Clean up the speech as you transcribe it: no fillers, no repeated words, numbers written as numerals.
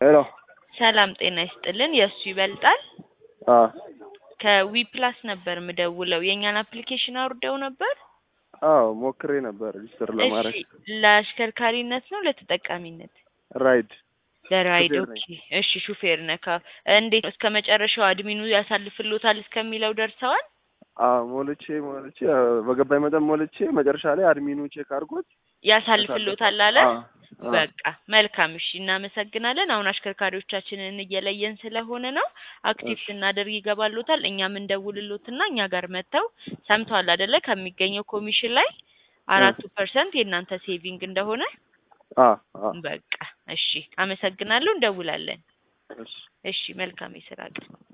ሄሎ ሰላም ጤና ይስጥልን የሱ ይበልጣል አ ከዊ ፕላስ ነበር ምደውለው የኛን አፕሊኬሽን አውርደው ነበር አዎ ሞክሬ ነበር ሪጅስተር ለማድረግ እሺ ለአሽከርካሪነት ነው ለተጠቃሚነት ራይድ ለራይድ ሹፌር ነኝ ኦኬ እሺ ሹፌር ነካ እንዴት እስከመጨረሻው አድሚኑ ያሳልፍልዎታል እስከሚለው ደርሰዋል ሞልቼ በገባኝ መጠን ሞልቼ መጨረሻ ላይ አድሚኑ ቼክ አድርጎት ያሳልፍልዎታል አለ አ በቃ መልካም እሺ እናመሰግናለን አሁን አሽከርካሪዎቻችንን እየለየን ስለሆነ ነው አክቲቭ ስናደርግ ይገባልዎታል እኛም እንደውልልዎትና እኛ ጋር መተው ሰምተዋል አይደለ ከሚገኘው ኮሚሽን ላይ 4% የእናንተ ሴቪንግ እንደሆነ በቃ እሺ አመሰግናለሁ እንደውላለን እሺ መልካም የስራ ቀን